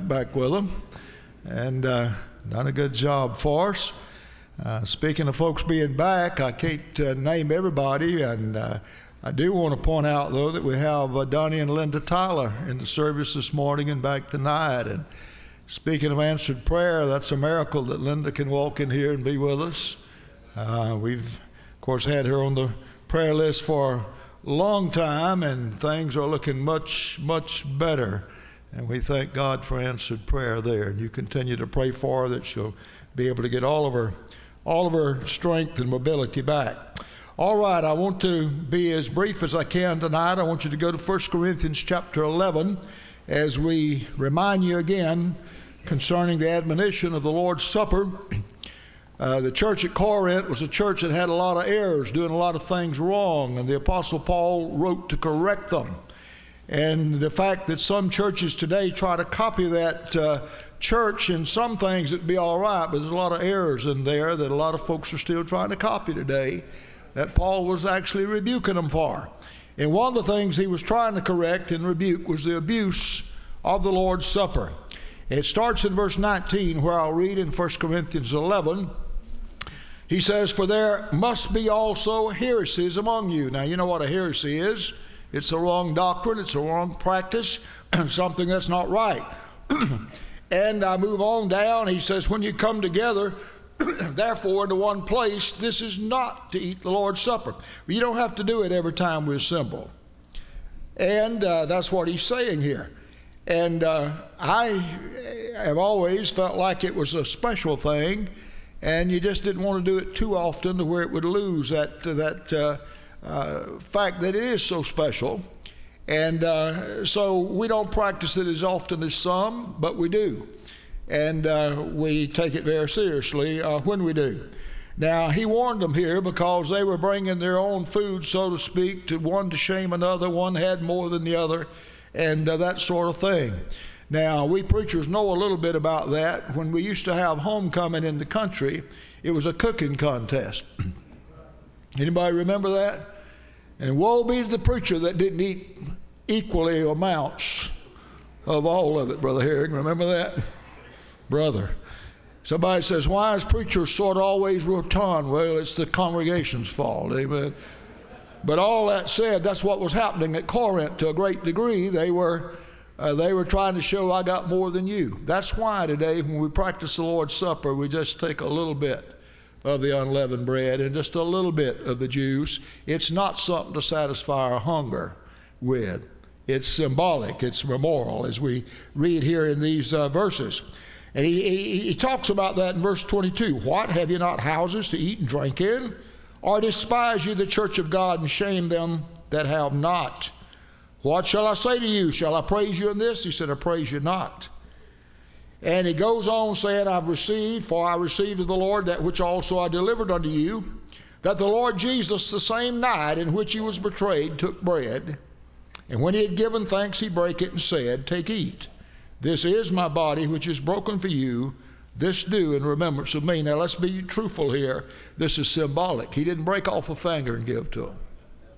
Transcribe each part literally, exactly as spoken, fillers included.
back with them, and uh, done a good job for us. Uh, speaking of folks being back, I can't uh, name everybody, and uh, I do want to point out, though, that we have uh, Donnie and Linda Tyler in the service this morning and back tonight. And speaking of answered prayer, that's a miracle that Linda can walk in here and be with us. Uh, we've, of course, had her on the prayer list for a long time, and things are looking much, much better. And we thank God for answered prayer there. And you continue to pray for her that she'll be able to get all of her, all of her strength and mobility back. All right, I want to be as brief as I can tonight. I want you to go to First Corinthians chapter eleven as we remind you again concerning the admonition of the Lord's Supper. Uh, the church at Corinth was a church that had a lot of errors, doing a lot of things wrong, and the Apostle Paul wrote to correct them. And the fact that some churches today try to copy that uh, church in some things, it'd be all right, but there's a lot of errors in there that a lot of folks are still trying to copy today that Paul was actually rebuking them for. And one of the things he was trying to correct and rebuke was the abuse of the Lord's Supper. It starts in verse nineteen, where I'll read in First Corinthians eleven. He says, "For there must be also heresies among you." Now, you know what a heresy is. It's a wrong doctrine. It's a wrong practice, something that's not right. And I move on down. He says, "When you come together, therefore, into one place, this is not to eat the Lord's Supper." You don't have to do it every time we assemble. And uh, that's what he's saying here. And uh, I have always felt like it was a special thing, and you just didn't want to do it too often to where it would lose that, that uh, uh, fact that it is so special. And uh, so we don't practice it as often as some, but we do. And uh, we take it very seriously uh, when we do. Now, he warned them here because they were bringing their own food, so to speak, to one to shame another. One had more than the other, and uh, that sort of thing. Now, we preachers know a little bit about that. When we used to have homecoming in the country, it was a cooking contest. Anybody remember that? And woe be to the preacher that didn't eat equally amounts of all of it, Brother Herring. Remember that? Brother. Somebody says, "Why is preacher sort of always rotund?" Well, it's the congregation's fault. Amen. But all that said, that's what was happening at Corinth to a great degree. They were uh, they were trying to show, "I got more than you." That's why today when we practice the Lord's Supper, we just take a little bit of the unleavened bread and just a little bit of the juice. It's not something to satisfy our hunger with. It's symbolic. It's memorial, as we read here in these uh, verses. And he, he, he talks about that in verse twenty-two. "What, have you not houses to eat and drink in? Or despise you the church of God and shame them that have not? What shall I say to you? Shall I praise you in this?" He said, "I praise you not." And he goes on saying, "I've received, for I received of the Lord that which also I delivered unto you, that the Lord Jesus, the same night in which he was betrayed, took bread. And when he had given thanks, he brake it and said, Take, eat. This is my body, which is broken for you. This do in remembrance of me." Now, let's be truthful here. This is symbolic. He didn't break off a finger and give to him.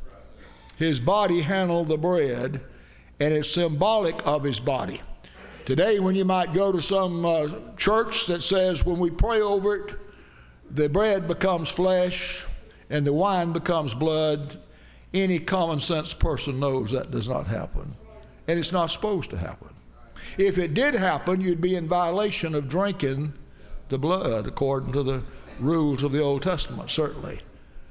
His body handled the bread, and it's symbolic of his body. Today, when you might go to some uh, church that says when we pray over it, the bread becomes flesh and the wine becomes blood, any common sense person knows that does not happen. And it's not supposed to happen. If it did happen, you'd be in violation of drinking the blood according to the rules of the Old Testament, certainly.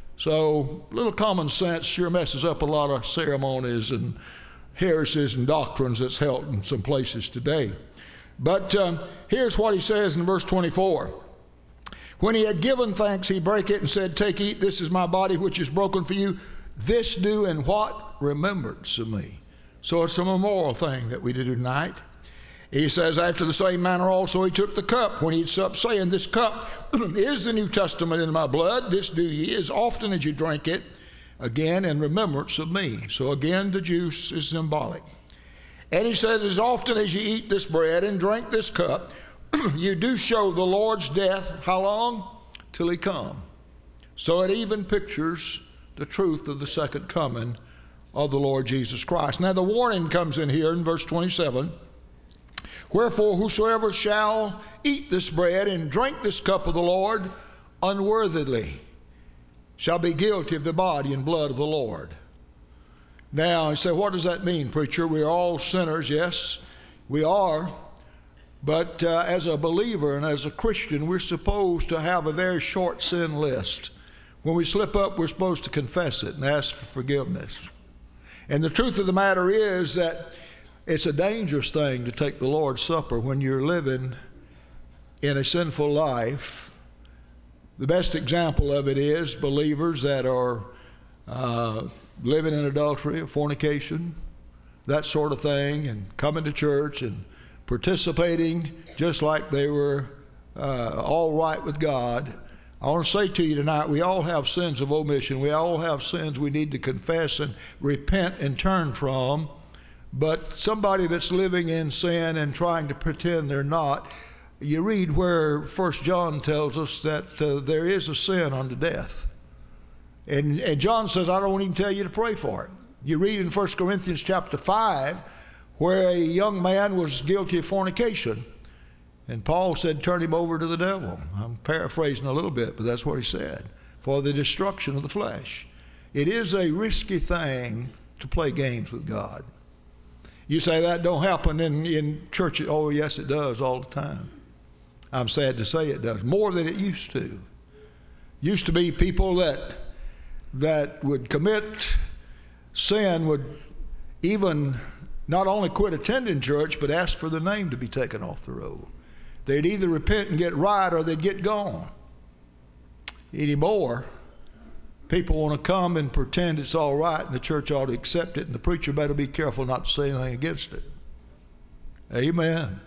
So little common sense sure messes up a lot of ceremonies and heresies and doctrines that's held in some places today. But um, here's what he says in verse twenty-four. "When he had given thanks, he brake it and said, Take, eat, this is my body which is broken for you. This do in what? Remembrance of me." So it's a memorial thing that we do tonight. He says, "After the same manner also he took the cup when he had supped, saying, This cup is the New Testament in my blood. This do ye as often as you drink it, again in remembrance of me." So again, the juice is symbolic. And he says, "As often as you eat this bread and drink this cup, you do show the Lord's death." How long? Till he come. So it even pictures the truth of the second coming of the Lord Jesus Christ. Now the warning comes in here in verse twenty-seven. Wherefore, whosoever shall eat this bread and drink this cup of the Lord unworthily shall be guilty of the body and blood of the Lord. Now, you say, what does that mean, preacher? We are all sinners. Yes, we are. But uh, as a believer and as a Christian, we're supposed to have a very short sin list. When we slip up, we're supposed to confess it and ask for forgiveness. And the truth of the matter is that it's a dangerous thing to take the Lord's Supper when you're living in a sinful life. The best example of it is believers that are uh, living in adultery, fornication, that sort of thing, and coming to church and participating just like they were uh, all right with God. I want to say to you tonight, we all have sins of omission. We all have sins we need to confess and repent and turn from. But somebody that's living in sin and trying to pretend they're not, you read where First John tells us that uh, there is a sin unto death. And, and John says, I don't even tell you to pray for it. You read in First Corinthians chapter five where a young man was guilty of fornication. And Paul said, turn him over to the devil. I'm paraphrasing a little bit, but that's what he said. For the destruction of the flesh. It is a risky thing to play games with God. You say that don't happen in, in churches. Oh, yes, it does all the time. I'm sad to say it does. More than it used to. Used to be people that, that would commit sin, would even not only quit attending church, but ask for their name to be taken off the roll. They'd either repent and get right or they'd get gone. Anymore, people want to come and pretend it's all right and the church ought to accept it, and the preacher better be careful not to say anything against it. Amen.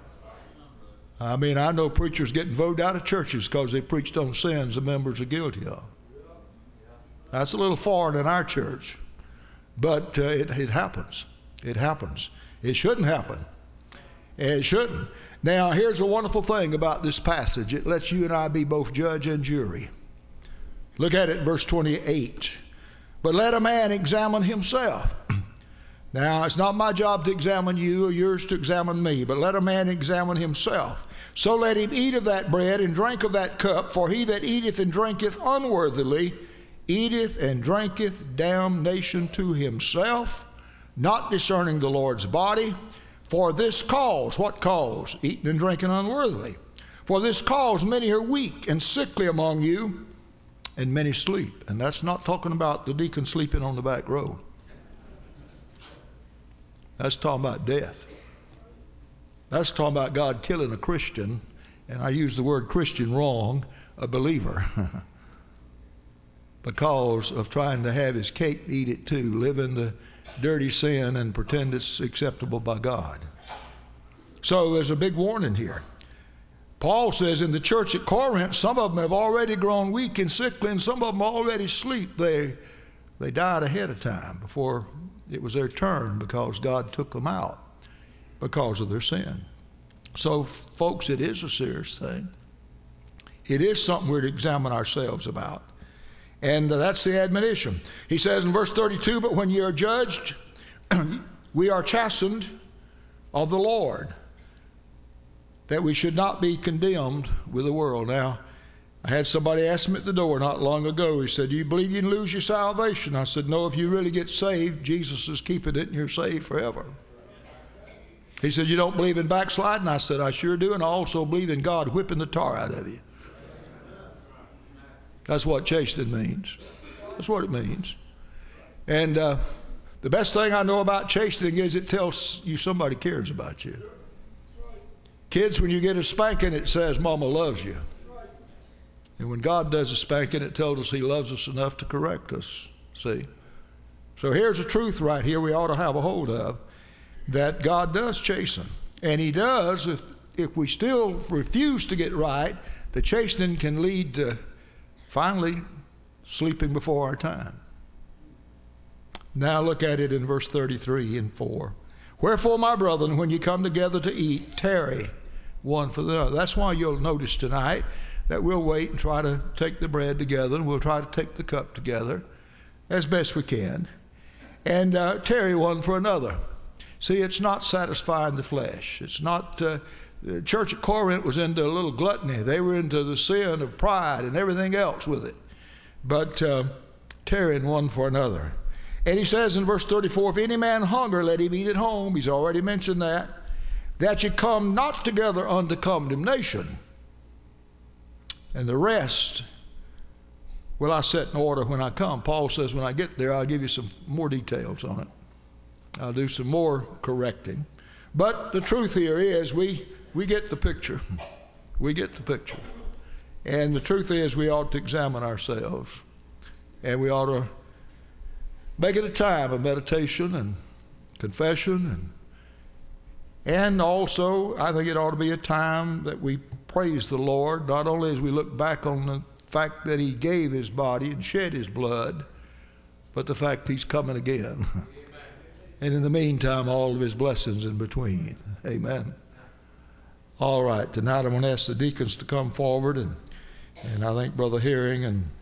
I mean, I know preachers getting voted out of churches because they preached on sins the members are guilty of. That's a little foreign in our church, but uh, it, it happens. It happens. It shouldn't happen. It shouldn't. Now, here's a wonderful thing about this passage. It lets you and I be both judge and jury. Look at it in verse twenty-eight. But let a man examine himself. Now, it's not my job to examine you or yours to examine me, but let a man examine himself. So let him eat of that bread and drink of that cup, for he that eateth and drinketh unworthily eateth and drinketh damnation to himself, not discerning the Lord's body. For this cause, what cause? Eating and drinking unworthily. For this cause many are weak and sickly among you, and many sleep. And that's not talking about the deacon sleeping on the back row. That's talking about death. That's talking about God killing a Christian, and I use the word Christian wrong, a believer, because of trying to have his cake and eat it too, live in the dirty sin and pretend it's acceptable by God. So there's a big warning here. Paul says in the church at Corinth, some of them have already grown weak and sickly, and some of them already sleep. They, they died ahead of time before it was their turn because God took them out because of their sin. So, folks, it is a serious thing. It is something we're to examine ourselves about. And uh, that's the admonition. He says in verse thirty-two, but when ye are judged, we are chastened of the Lord, that we should not be condemned with the world. Now, I had somebody ask me at the door not long ago. He said, do you believe you can lose your salvation? I said, no, if you really get saved, Jesus is keeping it and you're saved forever. He said, you don't believe in backsliding? I said, I sure do, and I also believe in God whipping the tar out of you. That's what chastening means. That's what it means. And uh, the best thing I know about chastening is it tells you somebody cares about you. Kids, when you get a spanking, it says Mama loves you. And when God does a spanking, it tells us he loves us enough to correct us. See? So here's a truth right here we ought to have a hold of, that God does chasten. And he does, if, if we still refuse to get right, the chastening can lead to finally sleeping before our time. Now look at it in verse thirty-three and four. Wherefore, my brethren, when you come together to eat, tarry one for the other. That's why you'll notice tonight that we'll wait and try to take the bread together, and we'll try to take the cup together as best we can, and uh, tarry one for another. See, it's not satisfying the flesh. It's not, uh, the church at Corinth was into a little gluttony. They were into the sin of pride and everything else with it. But uh, tarrying one for another. And he says in verse thirty-four, if any man hunger, let him eat at home. He's already mentioned that. That you come not together unto condemnation. And the rest will I set in order when I come. Paul says when I get there, I'll give you some more details on it. I'll do some more correcting. But the truth here is we, we get the picture. We get the picture. And the truth is we ought to examine ourselves. And we ought to make it a time of meditation and confession. And, and also, I think it ought to be a time that we praise the Lord, not only as we look back on the fact that he gave his body and shed his blood, but the fact he's coming again. And in the meantime, all of his blessings in between. Amen. All right, tonight I'm going to ask the deacons to come forward, and, and I think Brother Herring and